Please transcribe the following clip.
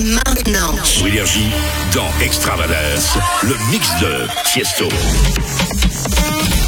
Maintenant. Sur Énergie, dans Extravagance, le mix de Tiesto.